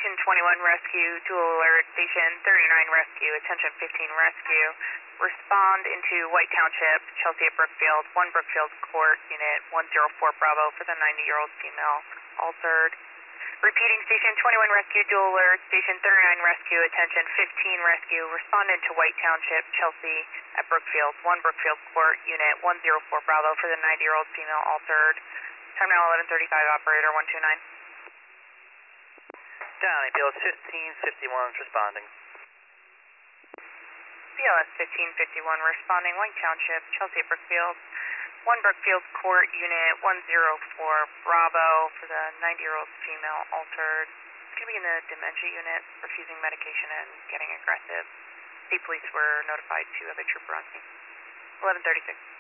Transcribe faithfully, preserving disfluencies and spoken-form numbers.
Station twenty-one Rescue, dual alert, Station thirty-nine Rescue, attention fifteen Rescue. Respond into White Township, Chelsea at Brookfield, one Brookfield Court, Unit one zero four Bravo for the ninety-year-old female, altered. Repeating Station twenty-one Rescue, dual alert, Station thirty-nine Rescue, attention fifteen Rescue. Respond into White Township, Chelsea at Brookfield, one Brookfield Court, Unit one zero four Bravo for the ninety-year-old female, altered. Time now eleven thirty-five, operator one two nine. Down, A P L S fifteen fifty-one is responding. P L S fifteen fifty-one responding, White Township, Chelsea Brookfield, one Brookfield Court, Unit one zero four Bravo for the ninety-year-old female, altered. It's going to be in the dementia unit, refusing medication and getting aggressive. State police were notified to have a trooper on scene. eleven thirty-six.